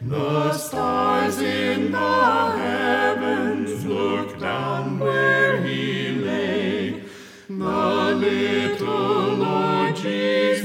The stars in the heavens look down where he lay. The little Lord Jesus,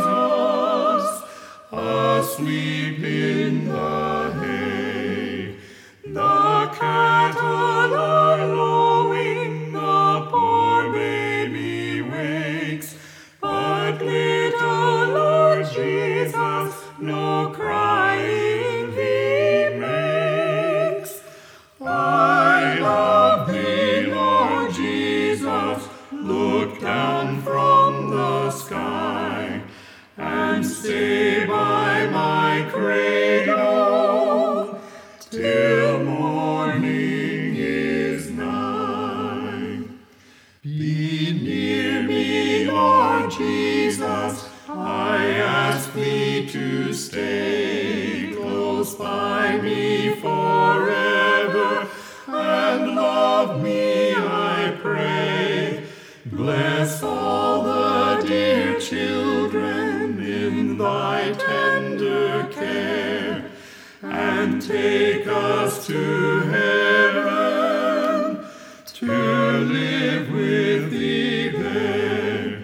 asleep in the hay. The cattle are lowing, the poor baby wakes, but little Lord Jesus, no crying he makes. I love thee, Lord Jesus, look down from the sky, and stay by my cradle till morning is nigh. Be near me, Lord Jesus, I ask thee to stay close by me forever, and love me, I pray. Bless all the dear children in thy tender care, and take us to heaven to live with thee there.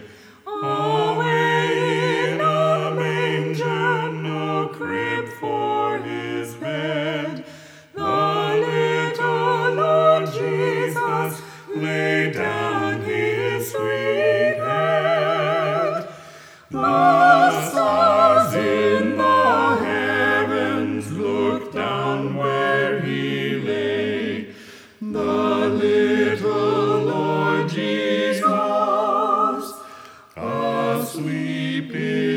Away in a manger, no crib for his bed, the little Lord Jesus lay down his sweet head. The stars in the heavens look down where he lay. The little Lord Jesus, asleep in